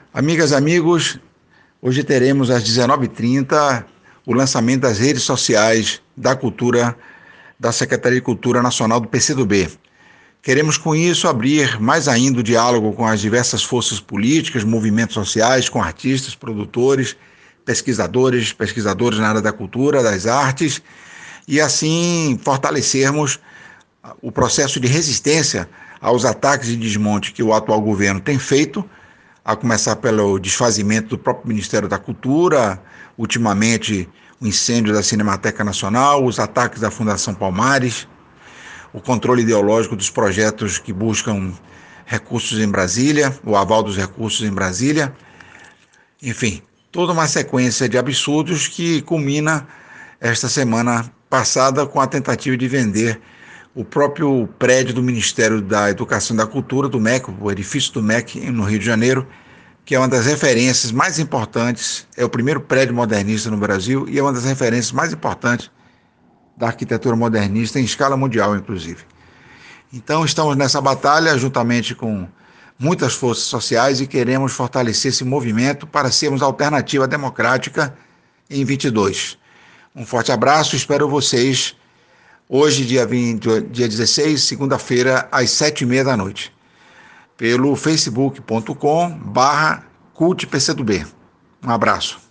Amigas e amigos, hoje teremos às 19h30 o lançamento das redes sociais da cultura da Secretaria de Cultura Nacional do PCdoB. Queremos com isso abrir mais ainda o diálogo com as diversas forças políticas, movimentos sociais, com artistas, produtores, pesquisadores na área da cultura, das artes, e assim fortalecermos o processo de resistência aos ataques e desmonte que o atual governo tem feito, a começar pelo desfazimento do próprio Ministério da Cultura, ultimamente o incêndio da Cinemateca Nacional, os ataques da Fundação Palmares, o controle ideológico dos projetos que buscam recursos em Brasília, o aval dos recursos em Brasília, enfim, toda uma sequência de absurdos que culmina esta semana passada com a tentativa de vender o próprio prédio do Ministério da Educação e da Cultura, do MEC, o edifício do MEC, no Rio de Janeiro, que é uma das referências mais importantes, é o primeiro prédio modernista no Brasil e é uma das referências mais importantes da arquitetura modernista em escala mundial, inclusive. Então, estamos nessa batalha juntamente com muitas forças sociais e queremos fortalecer esse movimento para sermos alternativa democrática em 22. Um forte abraço, espero vocês hoje, dia 16, segunda-feira, às 19h30, pelo facebook.com/cultpcdoB. Um abraço.